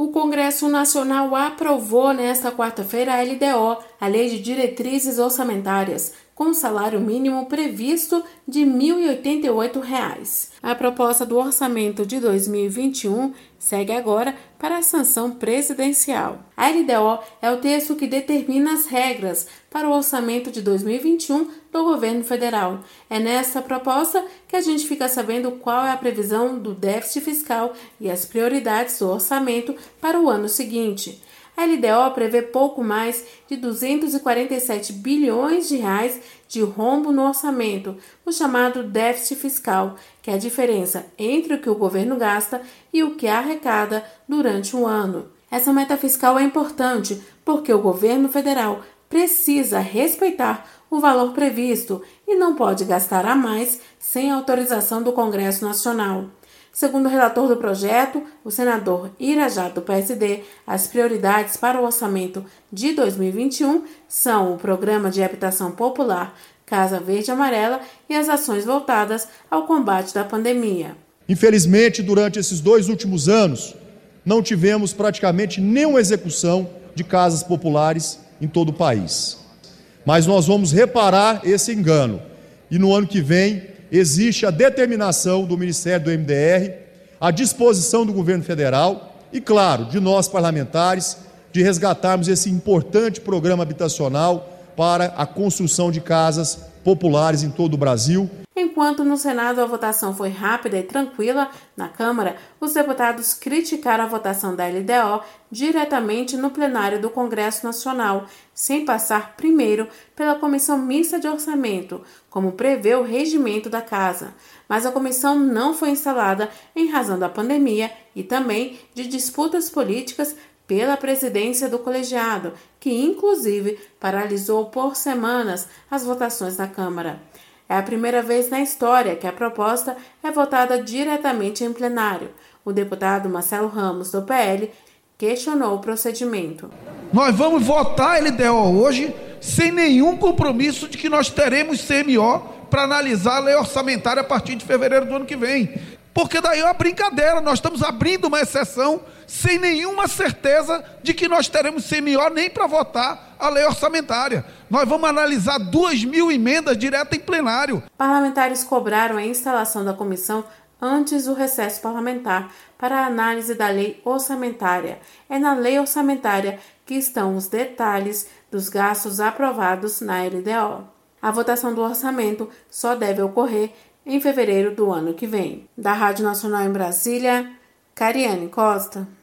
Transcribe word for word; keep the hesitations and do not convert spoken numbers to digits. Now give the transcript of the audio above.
Congresso Nacional aprovou nesta quarta-feira a L D O, a Lei de Diretrizes Orçamentárias, com salário mínimo previsto de mil e oitenta e oito reais. A proposta do orçamento de dois mil e vinte e um segue agora para a sanção presidencial. A L D O é o texto que determina as regras para o orçamento de dois mil e vinte e um do governo federal. É nesta proposta que a gente fica sabendo qual é a previsão do déficit fiscal e as prioridades do orçamento para o ano seguinte. A L D O prevê pouco mais de duzentos e quarenta e sete bilhões de reais de rombo no orçamento, o chamado déficit fiscal, que é a diferença entre o que o governo gasta e o que arrecada durante o ano. Essa meta fiscal é importante porque o governo federal precisa respeitar o valor previsto e não pode gastar a mais sem autorização do Congresso Nacional. Segundo o relator do projeto, o senador Irajá, do P S D, as prioridades para o orçamento de dois mil e vinte e um são o Programa de Habitação Popular Casa Verde e Amarela e as ações voltadas ao combate da pandemia. Infelizmente, durante esses dois últimos anos, não tivemos praticamente nenhuma execução de casas populares em todo o país. Mas nós vamos reparar esse engano e no ano que vem existe a determinação do Ministério do M D R, a disposição do governo federal e, claro, de nós parlamentares, de resgatarmos esse importante programa habitacional para a construção de casas populares em todo o Brasil. Enquanto no Senado a votação foi rápida e tranquila, na Câmara, os deputados criticaram a votação da L D O diretamente no plenário do Congresso Nacional, sem passar primeiro pela Comissão Mista de Orçamento, como prevê o regimento da Casa. Mas a comissão não foi instalada em razão da pandemia e também de disputas políticas pela presidência do colegiado, que inclusive paralisou por semanas as votações na Câmara. É a primeira vez na história que a proposta é votada diretamente em plenário. O deputado Marcelo Ramos, do P L, questionou o procedimento. Nós vamos votar a L D O hoje sem nenhum compromisso de que nós teremos C M O para analisar a lei orçamentária a partir de fevereiro do ano que vem. Porque daí é uma brincadeira, nós estamos abrindo uma exceção sem nenhuma certeza de que nós teremos C M O nem para votar a lei orçamentária. Nós vamos analisar duas mil emendas direto em plenário. Parlamentares cobraram a instalação da comissão antes do recesso parlamentar para a análise da lei orçamentária. É na lei orçamentária que estão os detalhes dos gastos aprovados na L D O. A votação do orçamento só deve ocorrer em fevereiro do ano que vem. Da Rádio Nacional em Brasília, Cariane Costa.